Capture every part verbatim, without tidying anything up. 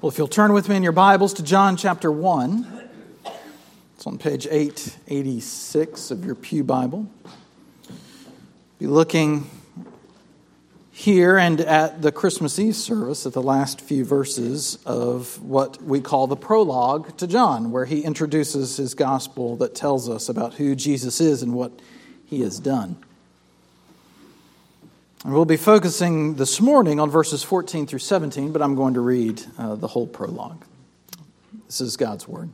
Well, if you'll turn with me in your Bibles to John chapter one, it's on page eight eighty-six of your Pew Bible. Be looking here and at the Christmas Eve service at the last few verses of what we call the prologue to John, where he introduces his gospel that tells us about who Jesus is and what he has done. And we'll be focusing this morning on verses fourteen through seventeen, but I'm going to read uh, the whole prologue. This is God's word.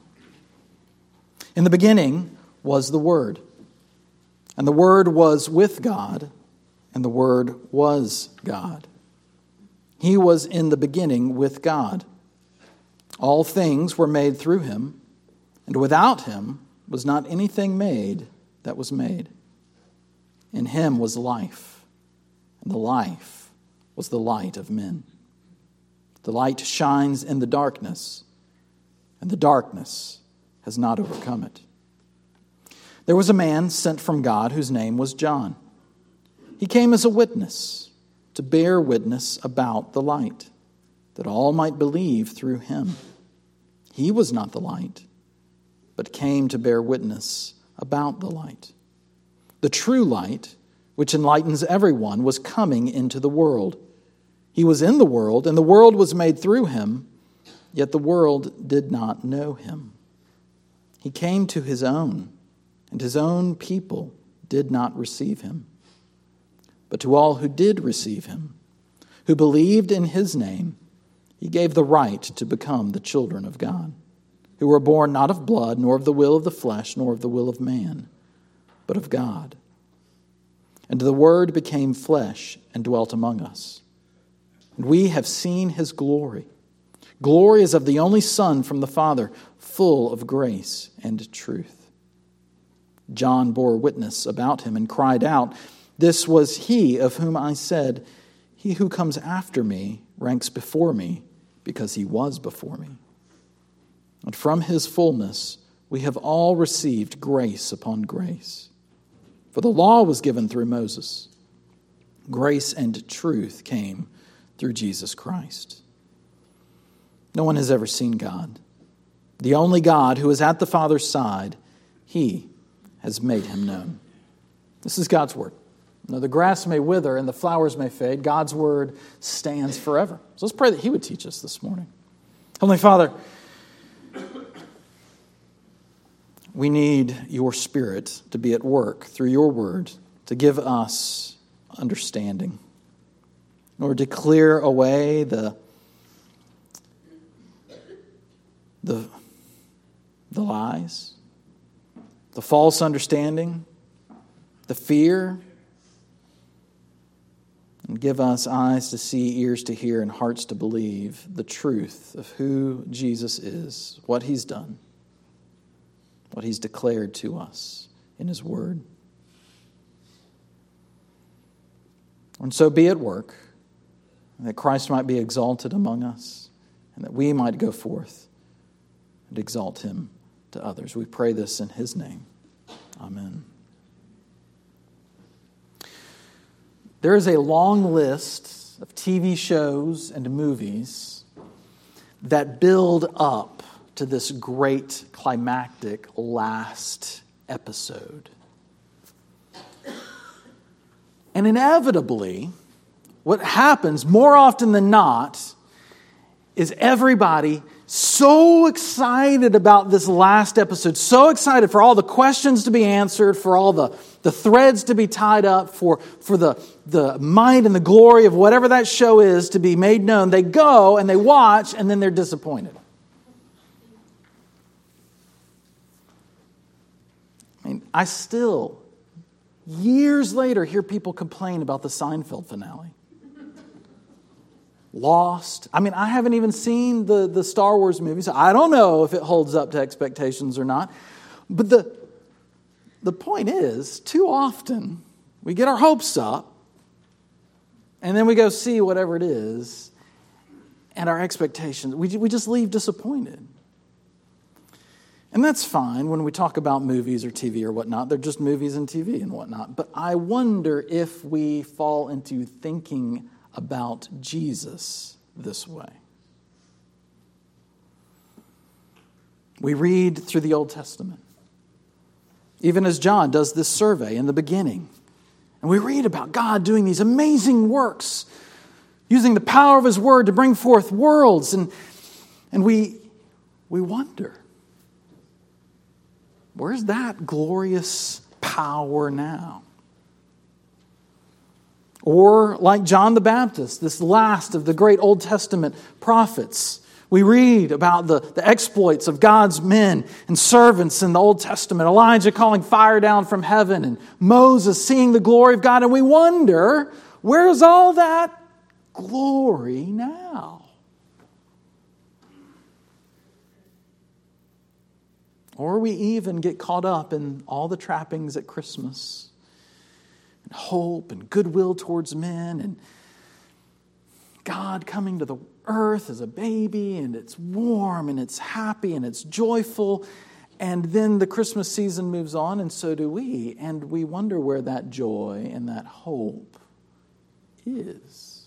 In the beginning was the Word, and the Word was with God, and the Word was God. He was in the beginning with God. All things were made through him, and without him was not anything made that was made. In him was life. And the life was the light of men. The light shines in the darkness, and the darkness has not overcome it. There was a man sent from God whose name was John. He came as a witness to bear witness about the light, that all might believe through him. He was not the light, but came to bear witness about the light. The true light, which enlightens everyone, was coming into the world. He was in the world, and the world was made through him, yet the world did not know him. He came to his own, and his own people did not receive him. But to all who did receive him, who believed in his name, he gave the right to become the children of God, who were born not of blood, nor of the will of the flesh, nor of the will of man, but of God. And the Word became flesh and dwelt among us. And we have seen his glory. Glory is of the only Son from the Father, full of grace and truth. John bore witness about him and cried out, "This was he of whom I said, 'He who comes after me ranks before me, because he was before me.' And from his fullness we have all received grace upon grace. For the law was given through Moses. Grace and truth came through Jesus Christ. No one has ever seen God. The only God who is at the Father's side, he has made him known." This is God's word. Now, the grass may wither and the flowers may fade. God's word stands forever. So let's pray that he would teach us this morning. Heavenly Father, we need your Spirit to be at work through your word to give us understanding, or to clear away the, the, the lies, the false understanding, the fear, and give us eyes to see, ears to hear, and hearts to believe the truth of who Jesus is, what he's done, what he's declared to us in his word. And so be at work, that Christ might be exalted among us, and that we might go forth and exalt him to others. We pray this in his name. Amen. There is a long list of T V shows and movies that build up to this great climactic last episode. And inevitably, what happens more often than not is everybody so excited about this last episode, so excited for all the questions to be answered, for all the, the threads to be tied up, for, for the, the might and the glory of whatever that show is to be made known. They go and they watch, and then they're disappointed. I mean, I still, years later, hear people complain about the Seinfeld finale. Lost. I mean, I haven't even seen the, the Star Wars movies. So I don't know if it holds up to expectations or not. But the, the point is, too often, we get our hopes up, and then we go see whatever it is, and our expectations, we, we just leave disappointed. And that's fine when we talk about movies or T V or whatnot. They're just movies and T V and whatnot. But I wonder if we fall into thinking about Jesus this way. We read through the Old Testament, even as John does this survey in the beginning. And we read about God doing these amazing works, using the power of His Word to bring forth worlds. And, and we, we wonder, where's that glorious power now? Or like John the Baptist, this last of the great Old Testament prophets, we read about the, the exploits of God's men and servants in the Old Testament. Elijah calling fire down from heaven and Moses seeing the glory of God. And we wonder, where's all that glory now? Or we even get caught up in all the trappings at Christmas. And hope and goodwill towards men and God coming to the earth as a baby, and it's warm and it's happy and it's joyful. And then the Christmas season moves on, and so do we. And we wonder where that joy and that hope is.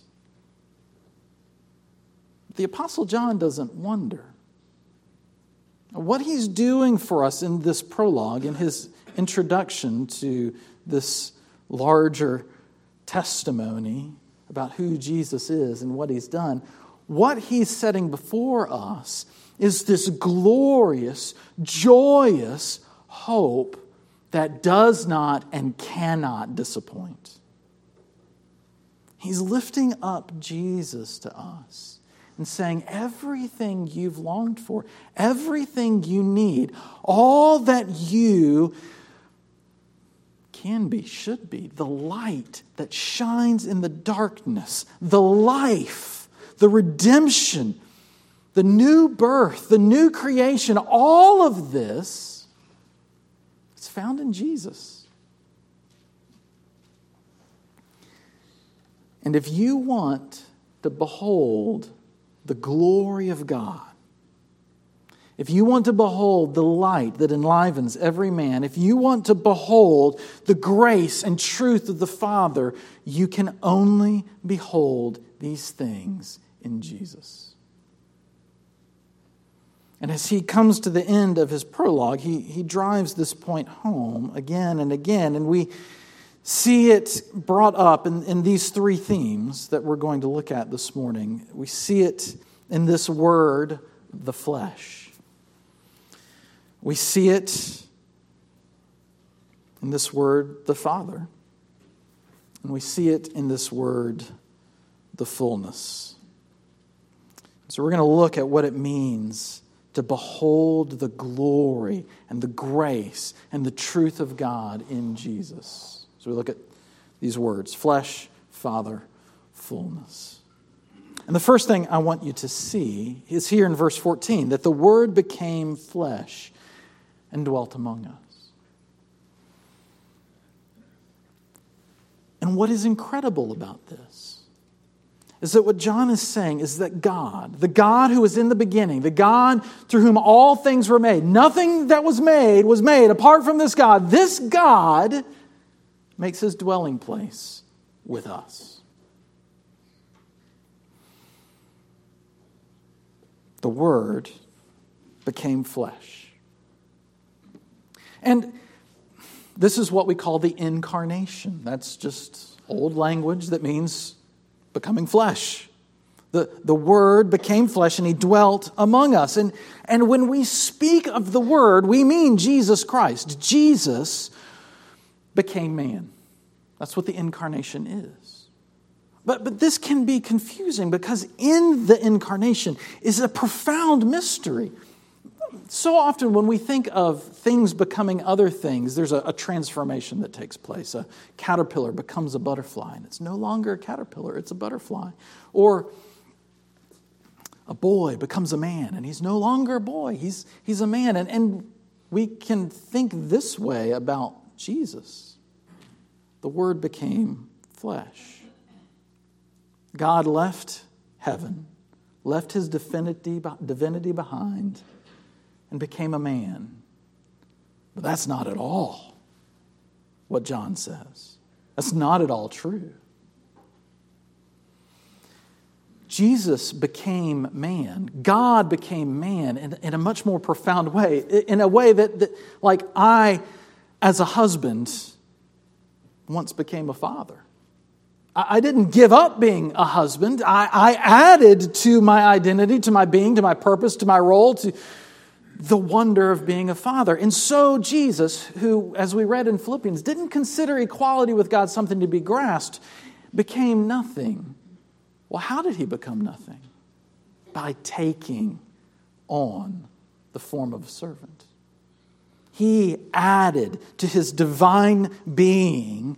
The Apostle John doesn't wonder. What he's doing for us in this prologue, in his introduction to this larger testimony about who Jesus is and what He's done, what He's setting before us is this glorious, joyous hope that does not and cannot disappoint. He's lifting up Jesus to us and saying, everything you've longed for, everything you need, all that you can be, should be, the light that shines in the darkness, the life, the redemption, the new birth, the new creation, all of this is found in Jesus. And if you want to behold the glory of God, if you want to behold the light that enlivens every man, if you want to behold the grace and truth of the Father, you can only behold these things in Jesus. And as he comes to the end of his prologue, he, he drives this point home again and again. And we see it brought up in, in these three themes that we're going to look at this morning. We see it in this word, the flesh. We see it in this word, the Father. And we see it in this word, the fullness. So we're going to look at what it means to behold the glory and the grace and the truth of God in Jesus. So we look at these words, flesh, Father, fullness. And the first thing I want you to see is here in verse fourteen, that the Word became flesh and dwelt among us. And what is incredible about this is that what John is saying is that God, the God who was in the beginning, the God through whom all things were made, nothing that was made was made apart from this God. This God makes His dwelling place with us. The Word became flesh. And this is what we call the incarnation. That's just old language that means becoming flesh. The, the Word became flesh and He dwelt among us. And, and when we speak of the Word, we mean Jesus Christ. Jesus became man. That's what the incarnation is. But, but this can be confusing because in the incarnation is a profound mystery. So often when we think of things becoming other things, there's a, a transformation that takes place. A caterpillar becomes a butterfly, and it's no longer a caterpillar, it's a butterfly. Or a boy becomes a man, and he's no longer a boy, he's, he's a man. And, and we can think this way about Jesus. The Word became flesh. God left heaven, left His divinity, divinity behind, and became a man. But that's not at all what John says. That's not at all true. Jesus became man. God became man in, in a much more profound way. In a way that, that, like I, as a husband, once became a father. I, I didn't give up being a husband. I, I added to my identity, to my being, to my purpose, to my role, to the wonder of being a father. And so Jesus, who, as we read in Philippians, didn't consider equality with God something to be grasped, became nothing. Well, how did he become nothing? By taking on the form of a servant. He added to his divine being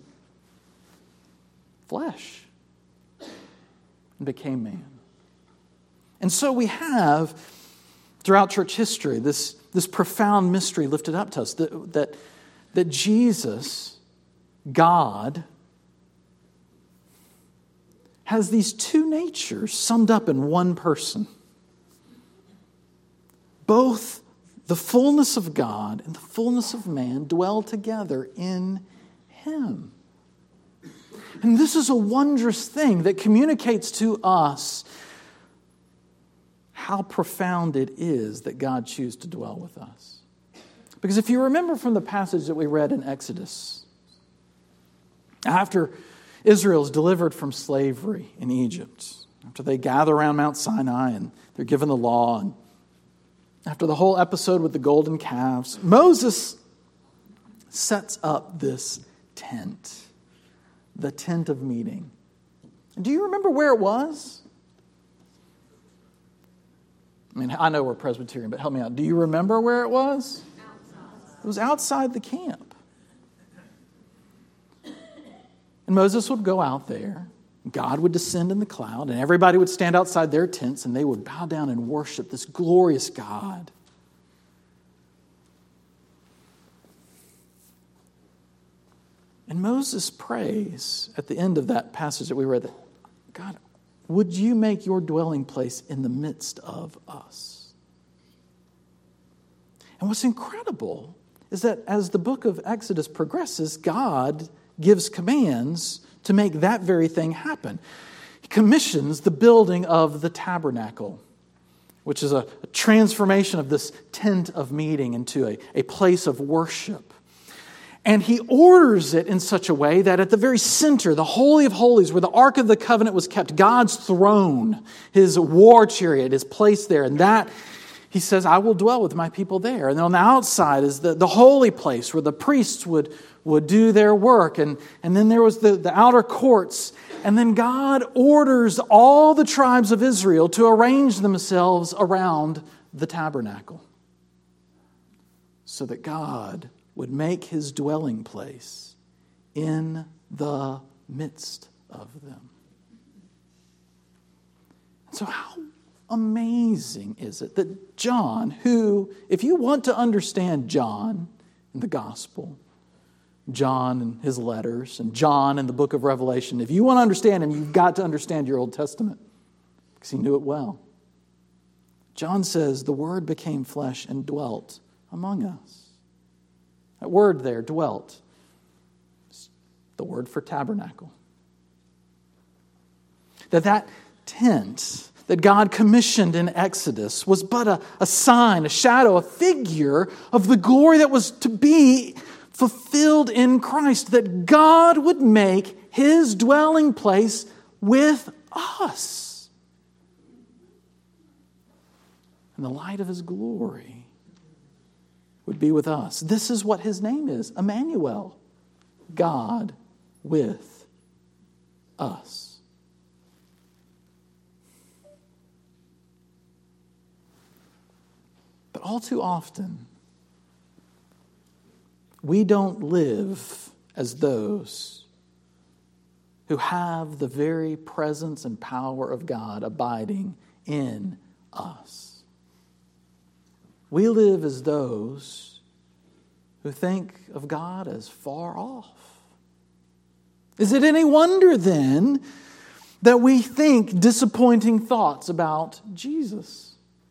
flesh and became man. And so we have, throughout church history, this, this profound mystery lifted up to us, that, that, that Jesus, God, has these two natures summed up in one person. Both the fullness of God and the fullness of man dwell together in him. And this is a wondrous thing that communicates to us how profound it is that God chooses to dwell with us. Because if you remember from the passage that we read in Exodus, after Israel is delivered from slavery in Egypt, after they gather around Mount Sinai and they're given the law, and after the whole episode with the golden calves, Moses sets up this tent, the tent of meeting. And do you remember where it was? I mean, I know we're Presbyterian, but help me out. Do you remember where it was? Outside. It was outside the camp. And Moses would go out there, God would descend in the cloud, and everybody would stand outside their tents, and they would bow down and worship this glorious God. And Moses prays at the end of that passage that we read, that God, would you make your dwelling place in the midst of us? And what's incredible is that as the book of Exodus progresses, God gives commands to make that very thing happen. He commissions the building of the tabernacle, which is a, a transformation of this tent of meeting into a, a place of worship. And he orders it in such a way that at the very center, the Holy of Holies, where the Ark of the Covenant was kept, God's throne, his war chariot is placed there. And that, he says, I will dwell with my people there. And then on the outside is the, the holy place where the priests would, would do their work. And, and then there was the, the outer courts. And then God orders all the tribes of Israel to arrange themselves around the tabernacle so that God would make his dwelling place in the midst of them. So how amazing is it that John, who, if you want to understand John in the gospel, John and his letters, and John in the book of Revelation, if you want to understand him, you've got to understand your Old Testament, because he knew it well. John says, the Word became flesh and dwelt among us. That word there, dwelt, is the word for tabernacle. That that tent that God commissioned in Exodus was but a, a sign, a shadow, a figure of the glory that was to be fulfilled in Christ. That God would make his dwelling place with us. And the light of his glory would be with us. This is what his name is, Emmanuel, God with us. But all too often, we don't live as those who have the very presence and power of God abiding in us. We live as those who think of God as far off. Is it any wonder then that we think disappointing thoughts about Jesus?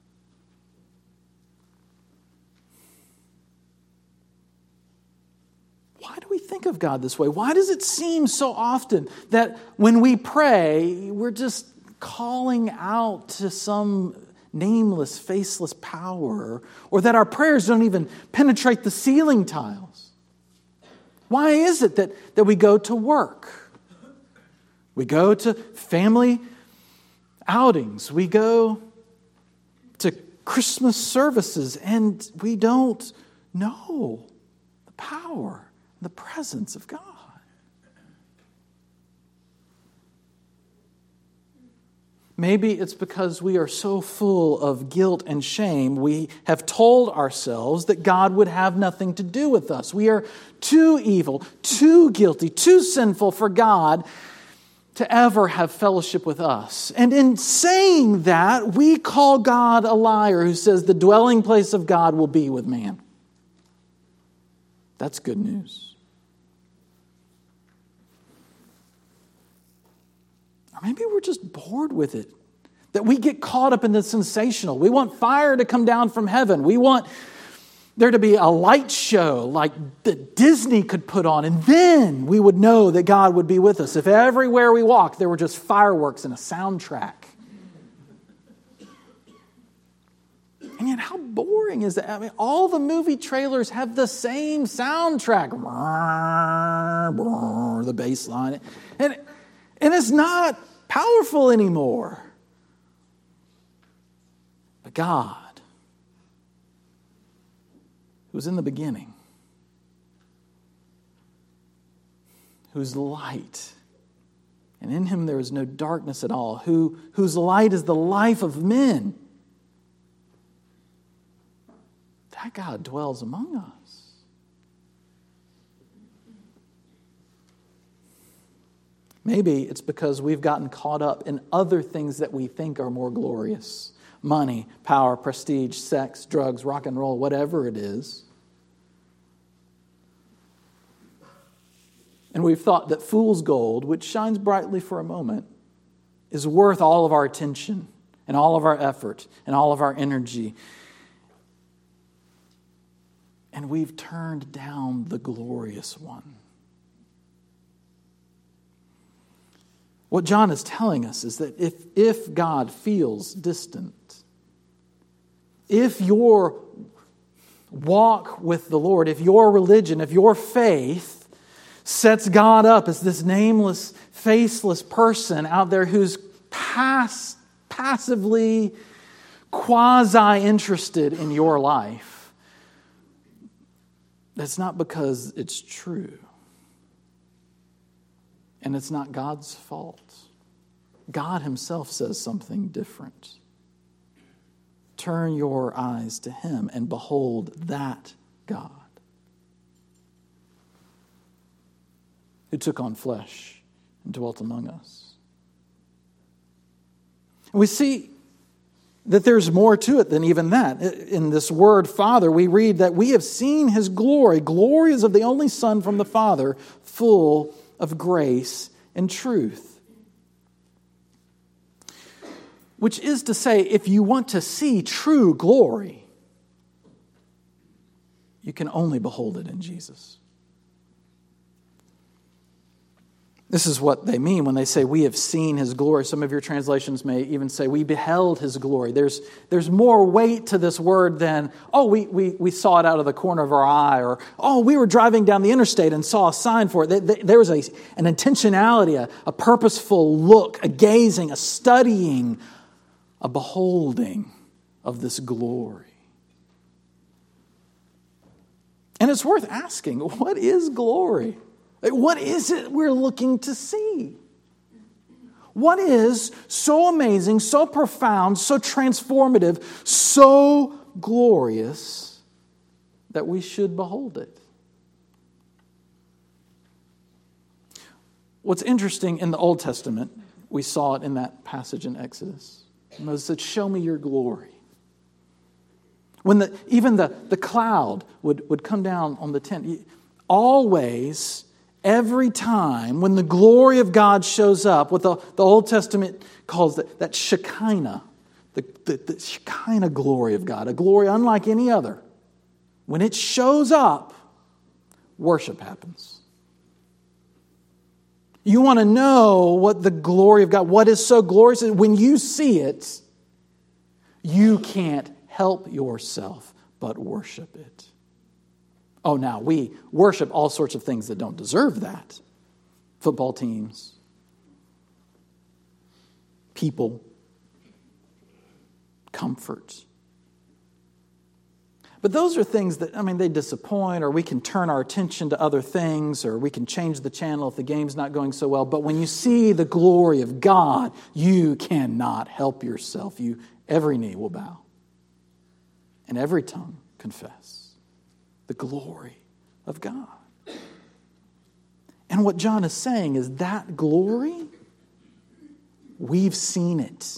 Why do we think of God this way? Why does it seem so often that when we pray, we're just calling out to some nameless, faceless power, or that our prayers don't even penetrate the ceiling tiles? Why is it that, that we go to work? We go to family outings. We go to Christmas services, and we don't know the power, the presence of God. Maybe it's because we are so full of guilt and shame, we have told ourselves that God would have nothing to do with us. We are too evil, too guilty, too sinful for God to ever have fellowship with us. And in saying that, we call God a liar who says the dwelling place of God will be with man. That's good news. Or maybe we're just bored with it. That we get caught up in the sensational. We want fire to come down from heaven. We want there to be a light show like that Disney could put on. And then we would know that God would be with us. If everywhere we walked there were just fireworks and a soundtrack. And yet how boring is that? I mean, all the movie trailers have the same soundtrack. The bass line. And, and it's not powerful anymore. But God, who was in the beginning, whose light, and in him there is no darkness at all, who, whose light is the life of men, that God dwells among us. Maybe it's because we've gotten caught up in other things that we think are more glorious. Money, power, prestige, sex, drugs, rock and roll, whatever it is. And we've thought that fool's gold, which shines brightly for a moment, is worth all of our attention and all of our effort and all of our energy. And we've turned down the glorious one. What John is telling us is that if, if God feels distant, if your walk with the Lord, if your religion, if your faith sets God up as this nameless, faceless person out there who's pass, passively, quasi-interested in your life, that's not because it's true. And it's not God's fault. God himself says something different. Turn your eyes to him and behold that God who took on flesh and dwelt among us. And we see that there's more to it than even that. In this word Father, we read that we have seen his glory. Glory is of the only Son from the Father, full of grace and truth. Which is to say, if you want to see true glory, you can only behold it in Jesus. This is what they mean when they say, we have seen his glory. Some of your translations may even say, we beheld his glory. There's, there's more weight to this word than, oh, we, we, we saw it out of the corner of our eye, or, oh, we were driving down the interstate and saw a sign for it. There was a, an intentionality, a, a purposeful look, a gazing, a studying, a beholding of this glory. And it's worth asking, what is glory? What is it we're looking to see? What is so amazing, so profound, so transformative, so glorious that we should behold it? What's interesting in the Old Testament, we saw it in that passage in Exodus. Moses said, show me your glory. When the, even the, the cloud would, would come down on the tent, always, every time when the glory of God shows up, what the, the Old Testament calls that, that Shekinah, the, the, the Shekinah glory of God, a glory unlike any other. When it shows up, worship happens. You want to know what the glory of God, what is so glorious. When you see it, you can't help yourself but worship it. Oh, now we worship all sorts of things that don't deserve that. Football teams, people, comfort. But those are things that, I mean, they disappoint, or we can turn our attention to other things, or we can change the channel if the game's not going so well. But when you see the glory of God, you cannot help yourself. You, every knee will bow, and every tongue confess the glory of God. And what John is saying is that glory, we've seen it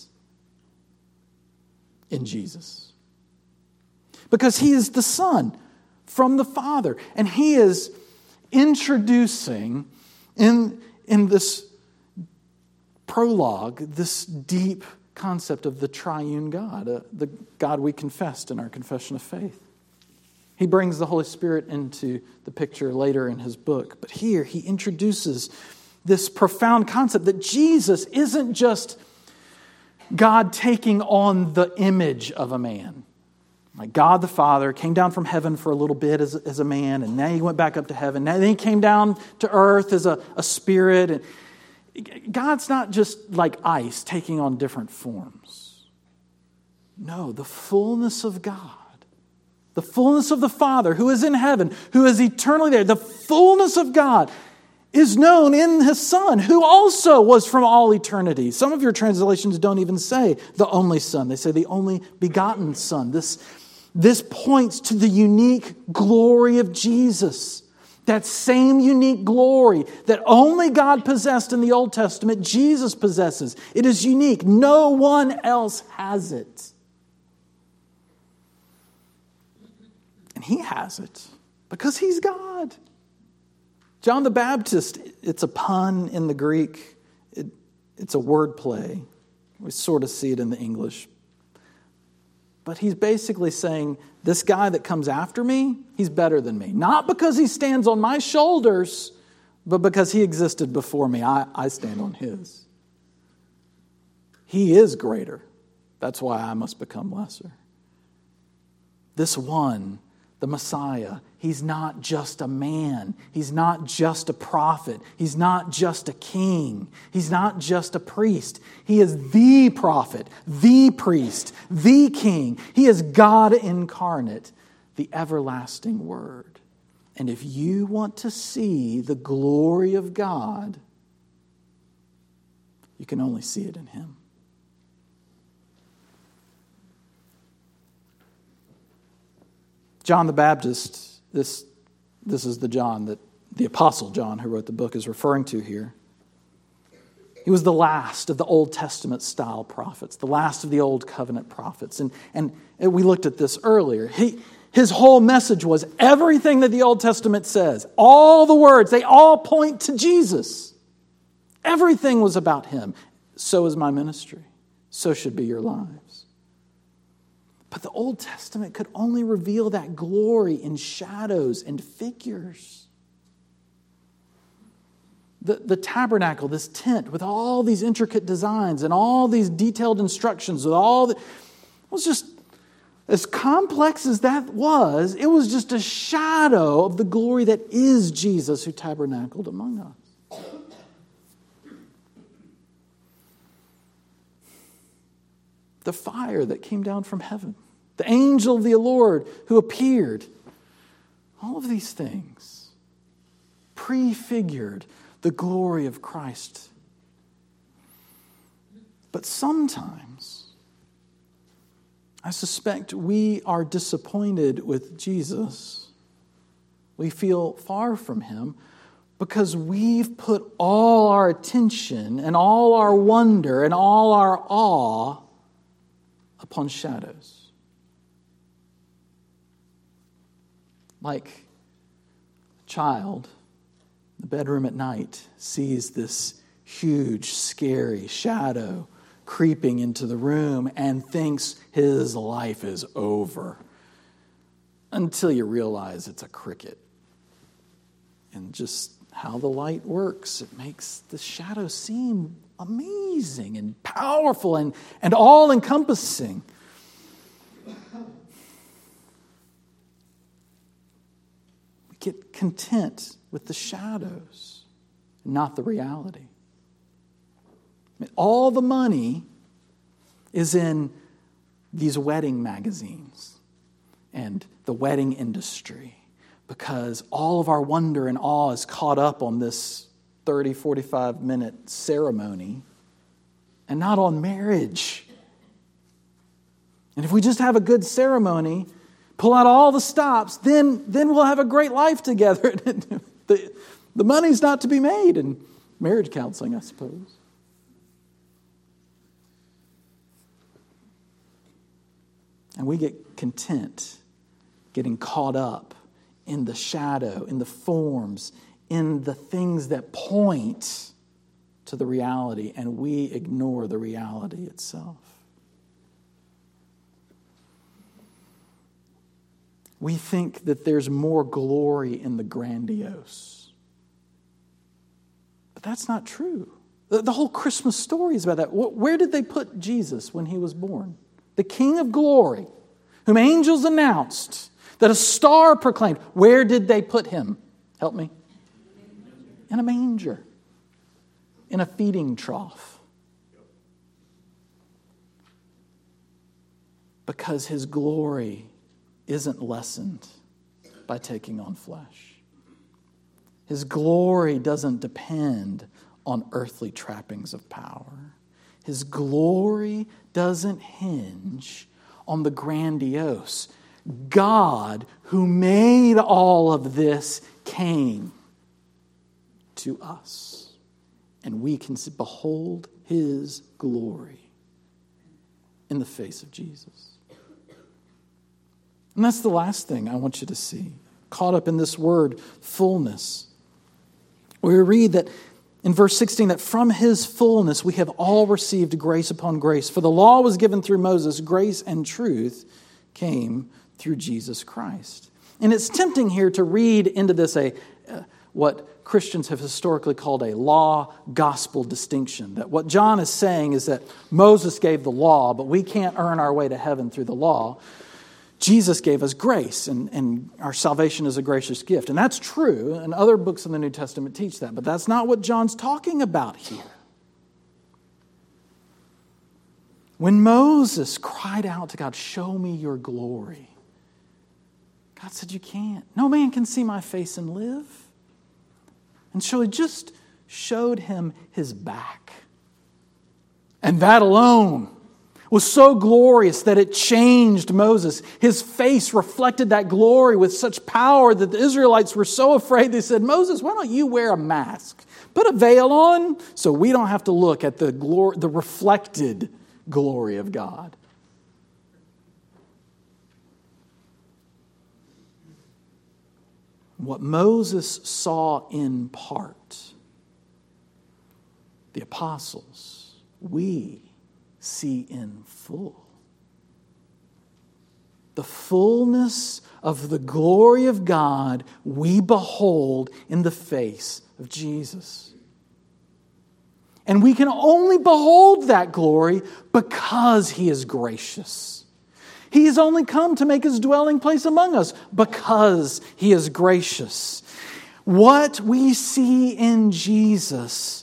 in Jesus. Because he is the Son from the Father. And he is introducing in, in this prologue this deep concept of the triune God, uh, the God we confessed in our confession of faith. He brings the Holy Spirit into the picture later in his book. But here he introduces this profound concept that Jesus isn't just God taking on the image of a man. Like God the Father came down from heaven for a little bit as, as a man, and now he went back up to heaven. Now then he came down to earth as a, a spirit. And God's not just like ice taking on different forms. No, the fullness of God, the fullness of the Father who is in heaven, who is eternally there, the fullness of God is known in his Son, who also was from all eternity. Some of your translations don't even say the only Son. They say the only begotten Son. This, this points to the unique glory of Jesus. That same unique glory that only God possessed in the Old Testament, Jesus possesses. It is unique. No one else has it. And he has it because he's God. John the Baptist, it's a pun in the Greek. It, it's a word play. We sort of see it in the English. But he's basically saying, this guy that comes after me, he's better than me. Not because he stands on my shoulders, but because he existed before me. I, I stand on his. He is greater. That's why I must become lesser. This one, the Messiah, he's not just a man. He's not just a prophet. He's not just a king. He's not just a priest. He is the prophet, the priest, the king. He is God incarnate, the everlasting Word. And if you want to see the glory of God, you can only see it in him. John the Baptist, this, this is the John that the Apostle John who wrote the book is referring to here. He was the last of the Old Testament style prophets, the last of the Old Covenant prophets. And, and we looked at this earlier. He, his whole message was everything that the Old Testament says, all the words, they all point to Jesus. Everything was about him. So is my ministry. So should be your lives. But the Old Testament could only reveal that glory in shadows and figures. The, the tabernacle, this tent with all these intricate designs and all these detailed instructions, with all the, it was just, as complex as that was, it was just a shadow of the glory that is Jesus who tabernacled among us. The fire that came down from heaven, the angel of the Lord who appeared. All of these things prefigured the glory of Christ. But sometimes, I suspect we are disappointed with Jesus. We feel far from him because we've put all our attention and all our wonder and all our awe upon shadows. Like a child in the bedroom at night sees this huge, scary shadow creeping into the room and thinks his life is over. Until you realize it's a cricket. And just how the light works. It makes the shadow seem amazing and powerful and, and all-encompassing. We get content with the shadows, not the reality. I mean, all the money is in these wedding magazines and the wedding industry, because all of our wonder and awe is caught up on this thirty, forty-five minute ceremony and not on marriage. And if we just have a good ceremony, pull out all the stops, then, then we'll have a great life together. the, the money's not to be made in marriage counseling, I suppose. And we get content getting caught up in the shadow, in the forms, in the things that point to the reality, and we ignore the reality itself. We think that there's more glory in the grandiose. But that's not true. The, the whole Christmas story is about that. Where did they put Jesus when he was born? The King of glory, whom angels announced, that a star proclaimed. Where did they put him? Help me. In a manger. In a feeding trough. Because his glory isn't lessened by taking on flesh. His glory doesn't depend on earthly trappings of power. His glory doesn't hinge on the grandiose. God, who made all of this, came to us. And we can behold his glory in the face of Jesus. And that's the last thing I want you to see. Caught up in this word, fullness. We read that in verse sixteen, that from his fullness we have all received grace upon grace. For the law was given through Moses, grace and truth came through Jesus Christ. And it's tempting here to read into this a uh, what Christians have historically called a law-gospel distinction. That what John is saying is that Moses gave the law, but we can't earn our way to heaven through the law. Jesus gave us grace, and, and our salvation is a gracious gift. And that's true, and other books in the New Testament teach that. But that's not what John's talking about here. When Moses cried out to God, "Show me your glory," God said, "You can't. No man can see my face and live." And so he just showed him his back. And that alone was so glorious that it changed Moses. His face reflected that glory with such power that the Israelites were so afraid. They said, "Moses, why don't you wear a mask? Put a veil on so we don't have to look at the glory, the reflected glory of God." What Moses saw in part, the apostles, we see in full. The fullness of the glory of God we behold in the face of Jesus. And we can only behold that glory because he is gracious. He has only come to make his dwelling place among us because he is gracious. What we see in Jesus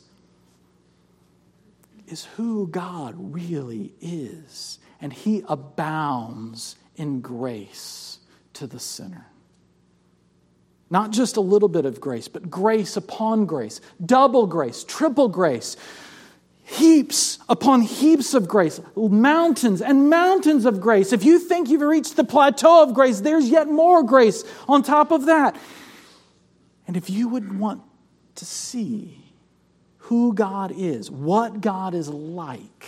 is who God really is. And he abounds in grace to the sinner. Not just a little bit of grace, but grace upon grace, double grace, triple grace, heaps upon heaps of grace, mountains and mountains of grace. If you think you've reached the plateau of grace, there's yet more grace on top of that. And if you would want to see who God is, what God is like,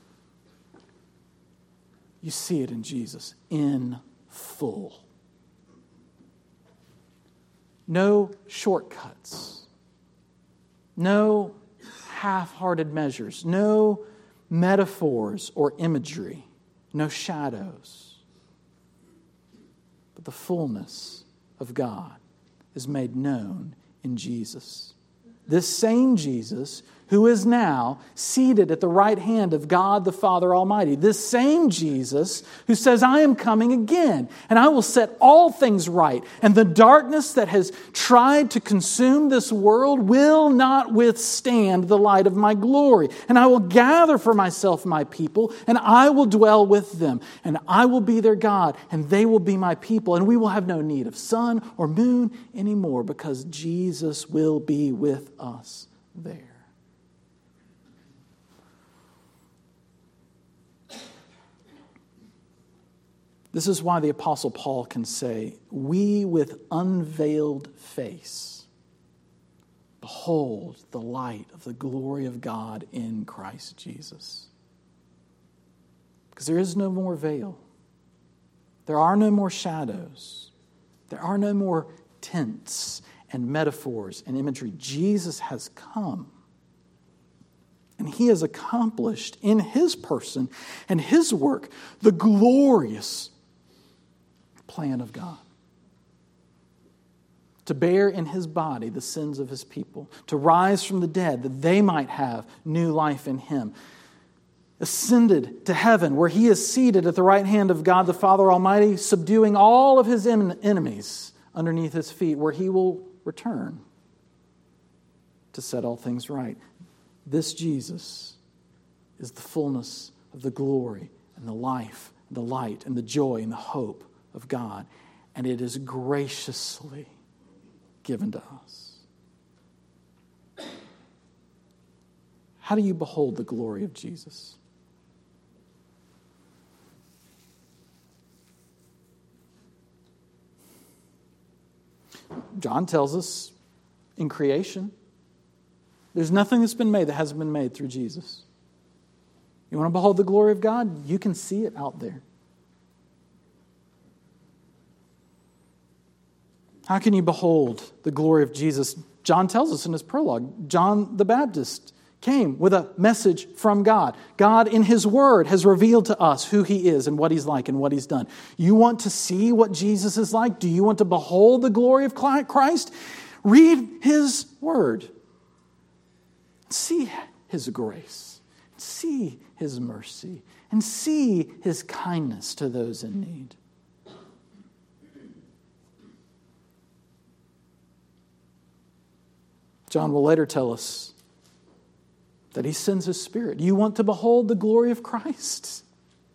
you see it in Jesus in full. No shortcuts. No half-hearted measures. No metaphors or imagery. No shadows. But the fullness of God is made known in Jesus. This same Jesus who is now seated at the right hand of God the Father Almighty. This same Jesus who says, I am coming again, and I will set all things right. And the darkness that has tried to consume this world will not withstand the light of my glory. And I will gather for myself my people, and I will dwell with them. And I will be their God, and they will be my people. And we will have no need of sun or moon anymore, because Jesus will be with us there. This is why the Apostle Paul can say, we with unveiled face behold the light of the glory of God in Christ Jesus. Because there is no more veil. There are no more shadows. There are no more tents and metaphors and imagery. Jesus has come. And He has accomplished in His person and His work the glorious plan of God. To bear in His body the sins of His people. To rise from the dead that they might have new life in Him. Ascended to heaven where He is seated at the right hand of God the Father Almighty, subduing all of His enemies underneath His feet, where He will return to set all things right. This Jesus is the fullness of the glory and the life and the light and the joy and the hope of God, and it is graciously given to us. How do you behold the glory of Jesus? John tells us in creation, there's nothing that's been made that hasn't been made through Jesus. You want to behold the glory of God? You can see it out there. How can you behold the glory of Jesus? John tells us in his prologue, John the Baptist came with a message from God. God in His Word has revealed to us who He is and what He's like and what He's done. You want to see what Jesus is like? Do you want to behold the glory of Christ? Read His Word. See His grace. See His mercy. And see His kindness to those in need. John will later tell us that He sends His Spirit. You want to behold the glory of Christ?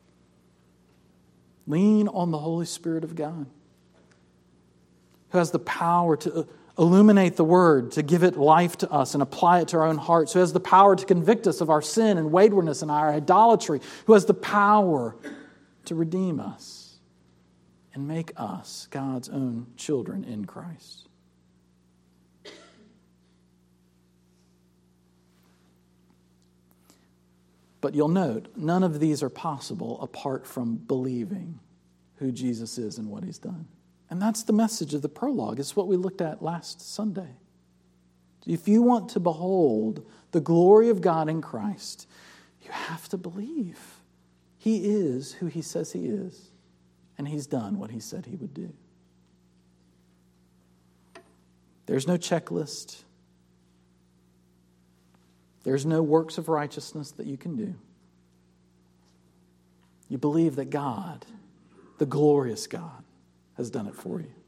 Lean on the Holy Spirit of God, who has the power to illuminate the Word, to give it life to us and apply it to our own hearts, who has the power to convict us of our sin and waywardness and our idolatry, who has the power to redeem us and make us God's own children in Christ. But you'll note, none of these are possible apart from believing who Jesus is and what He's done. And that's the message of the prologue. It's what we looked at last Sunday. If you want to behold the glory of God in Christ, you have to believe He is who He says He is, and He's done what He said He would do. There's no checklist. There's no works of righteousness that you can do. You believe that God, the glorious God, has done it for you.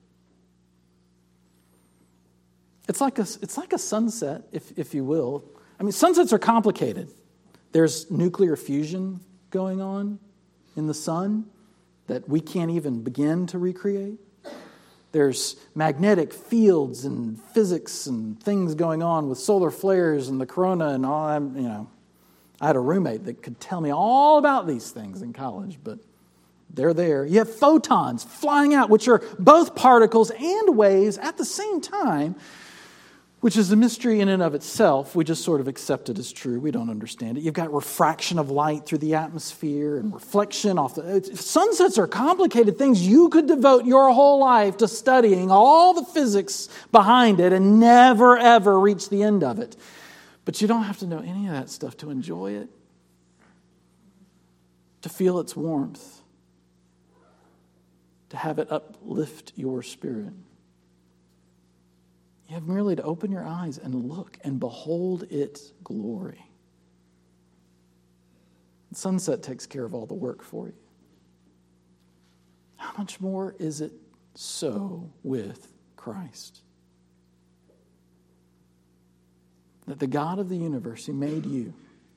It's like a, it's like a sunset, if, if you will. I mean, sunsets are complicated. There's nuclear fusion going on in the sun that we can't even begin to recreate. There's magnetic fields and physics and things going on with solar flares and the corona and all that. You know, I had a roommate that could tell me all about these things in college, but they're there. You have photons flying out, which are both particles and waves at the same time, which is a mystery in and of itself. We just sort of accept it as true. We don't understand it. You've got refraction of light through the atmosphere and reflection off the... Sunsets are complicated things. You could devote your whole life to studying all the physics behind it and never, ever reach the end of it. But you don't have to know any of that stuff to enjoy it, to feel its warmth, to have it uplift your spirit. You have merely to open your eyes and look and behold its glory. The sunset takes care of all the work for you. How much more is it so with Christ? That the God of the universe who made you,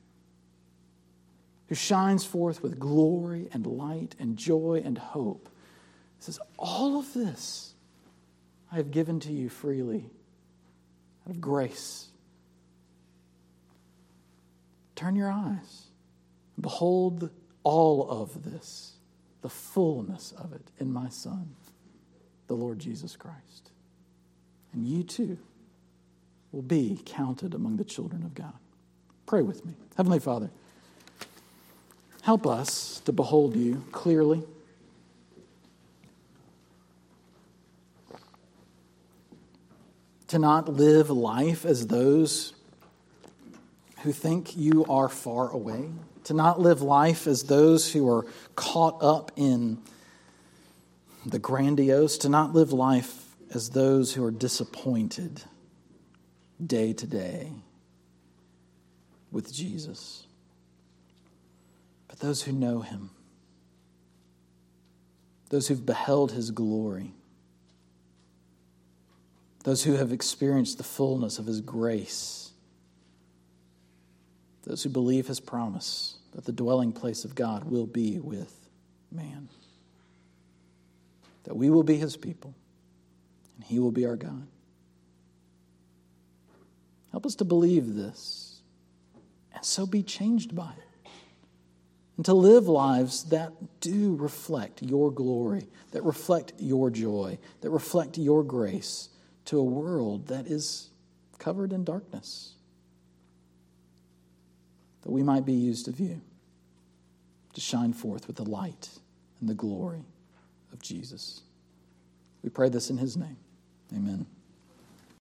who shines forth with glory and light and joy and hope, says, all of this I have given to you freely, out of grace. Turn your eyes and behold all of this, the fullness of it in my Son, the Lord Jesus Christ. And you too will be counted among the children of God. Pray with me. Heavenly Father, help us to behold you clearly. To not live life as those who think you are far away. To not live life as those who are caught up in the grandiose. To not live life as those who are disappointed day to day with Jesus. But those who know him. Those who've beheld his glory. Those who have experienced the fullness of his grace. Those who believe his promise that the dwelling place of God will be with man. That we will be his people and he will be our God. Help us to believe this and so be changed by it. And to live lives that do reflect your glory, that reflect your joy, that reflect your grace to a world that is covered in darkness. That we might be used of you to shine forth with the light and the glory of Jesus. We pray this in his name. Amen.